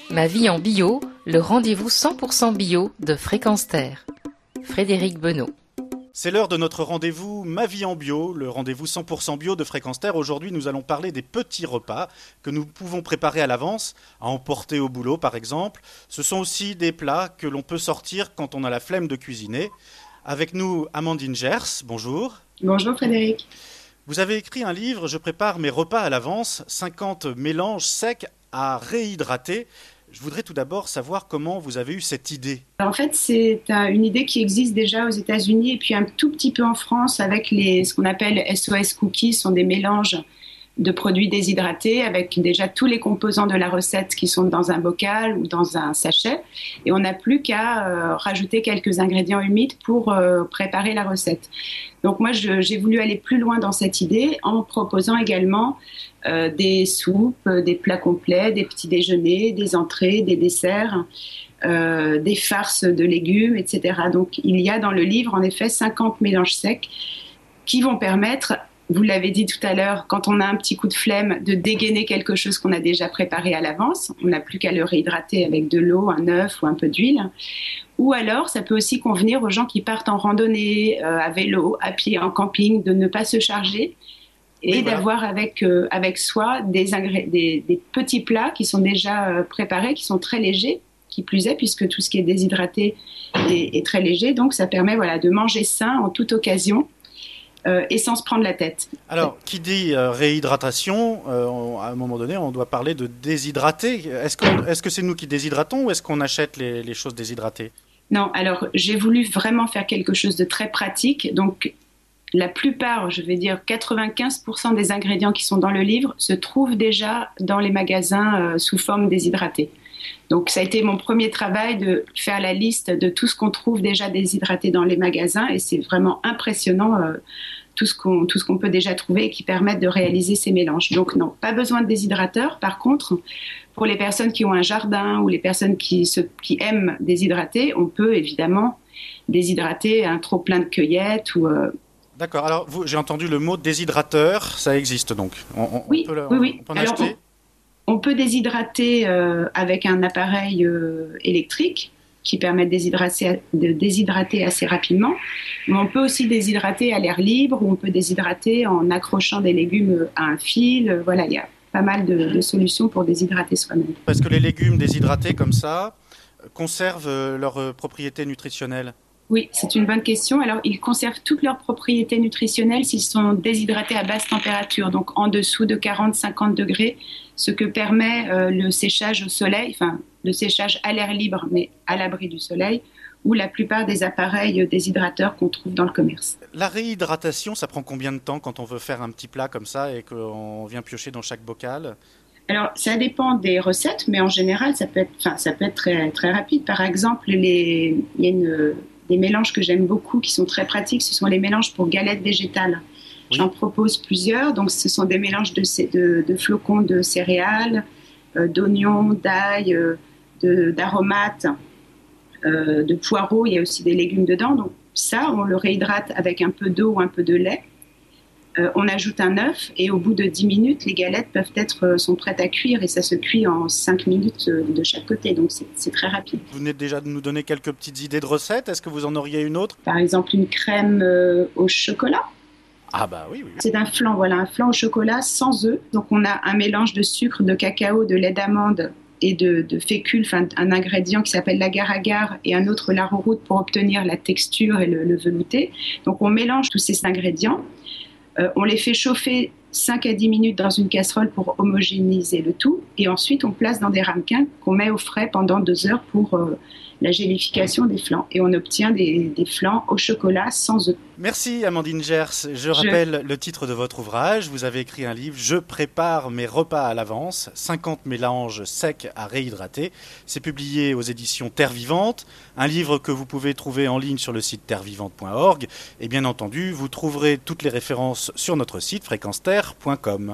Ma vie en bio, le rendez-vous 100% bio de Fréquence Terre. Frédéric Benoît. C'est l'heure de notre rendez-vous Ma vie en bio, le rendez-vous 100% bio de Fréquence Terre. Aujourd'hui, nous allons parler des petits repas que nous pouvons préparer à l'avance, à emporter au boulot par exemple. Ce sont aussi des plats que l'on peut sortir quand on a la flemme de cuisiner. Avec nous, Amandine Gers, bonjour. Bonjour Frédéric. Vous avez écrit un livre, Je prépare mes repas à l'avance, 50 mélanges secs à réhydrater. Je voudrais tout d'abord savoir comment vous avez eu cette idée. En fait, c'est une idée qui existe déjà aux États-Unis et puis un tout petit peu en France avec ce qu'on appelle SOS Cookies, sont des mélanges de produits déshydratés avec déjà tous les composants de la recette qui sont dans un bocal ou dans un sachet. Et on n'a plus qu'à rajouter quelques ingrédients humides pour préparer la recette. Donc moi, j'ai voulu aller plus loin dans cette idée en proposant également des soupes, des plats complets, des petits déjeuners, des entrées, des desserts, des farces de légumes, etc. Donc il y a dans le livre en effet 50 mélanges secs qui vont permettre, vous l'avez dit tout à l'heure, quand on a un petit coup de flemme, de dégainer quelque chose qu'on a déjà préparé à l'avance. On n'a plus qu'à le réhydrater avec de l'eau, un œuf ou un peu d'huile. Ou alors, ça peut aussi convenir aux gens qui partent en randonnée, à vélo, à pied, en camping, de ne pas se charger et oui, d'avoir avec soi des petits plats qui sont déjà préparés, qui sont très légers, qui plus est, puisque tout ce qui est déshydraté est très léger. Donc, ça permet de manger sain en toute occasion. Et sans se prendre la tête. Alors, qui dit réhydratation, à un moment donné, on doit parler de déshydrater. Est-ce que c'est nous qui déshydratons ou est-ce qu'on achète les choses déshydratées ? Non, alors j'ai voulu vraiment faire quelque chose de très pratique. Donc, la plupart, je vais dire 95% des ingrédients qui sont dans le livre se trouvent déjà dans les magasins sous forme déshydratée. Donc, ça a été mon premier travail de faire la liste de tout ce qu'on trouve déjà déshydraté dans les magasins et c'est vraiment impressionnant tout ce qu'on peut déjà trouver et qui permettent de réaliser ces mélanges. Donc, non, pas besoin de déshydrateur. Par contre, pour les personnes qui ont un jardin ou les personnes qui aiment déshydrater, on peut évidemment déshydrater un trop plein de cueillettes ou... D'accord. Alors, j'ai entendu le mot déshydrateur, ça existe donc. Oui. On peut en acheter ? On peut déshydrater avec un appareil électrique qui permet de déshydrater assez rapidement. Mais on peut aussi déshydrater à l'air libre ou on peut déshydrater en accrochant des légumes à un fil. Voilà, il y a pas mal de solutions pour déshydrater soi-même. Est-ce que les légumes déshydratés comme ça conservent leurs propriétés nutritionnelles ? Oui, c'est une bonne question. Alors, ils conservent toutes leurs propriétés nutritionnelles s'ils sont déshydratés à basse température, donc en dessous de 40-50 degrés, ce que permet le séchage au soleil, enfin le séchage à l'air libre, mais à l'abri du soleil, ou la plupart des appareils déshydrateurs qu'on trouve dans le commerce. La réhydratation, ça prend combien de temps quand on veut faire un petit plat comme ça et qu'on vient piocher dans chaque bocal ? Alors, ça dépend des recettes, mais en général, ça peut être très, très rapide. Par exemple, il y a des mélanges que j'aime beaucoup, qui sont très pratiques, ce sont les mélanges pour galettes végétales. Oui. J'en propose plusieurs, donc ce sont des mélanges de flocons de céréales, d'oignons, d'ail, d'aromates, de poireaux, il y a aussi des légumes dedans. Donc ça, on le réhydrate avec un peu d'eau ou un peu de lait. On ajoute un œuf et au bout de 10 minutes, les galettes sont prêtes à cuire et ça se cuit en 5 minutes de chaque côté, donc c'est très rapide. Vous venez déjà de nous donner quelques petites idées de recettes, est-ce que vous en auriez une autre ? Par exemple, une crème au chocolat. Ah bah oui. C'est un flan au chocolat sans œufs. Donc on a un mélange de sucre, de cacao, de lait d'amande et de fécule, enfin un ingrédient qui s'appelle l'agar-agar et un autre l'arrowroot pour obtenir la texture et le velouté. Donc on mélange tous ces ingrédients. On les fait chauffer 5 à 10 minutes dans une casserole pour homogénéiser le tout. Et ensuite, on place dans des ramequins qu'on met au frais pendant 2 heures pour la gélification des flans. Et on obtient des flans au chocolat sans œufs. Merci Amandine Gers. Je rappelle le titre de votre ouvrage. Vous avez écrit un livre, Je prépare mes repas à l'avance, 50 mélanges secs à réhydrater. C'est publié aux éditions Terre Vivante, un livre que vous pouvez trouver en ligne sur le site terrevivante.org. Et bien entendu, vous trouverez toutes les références sur notre site fréquenceterre.com.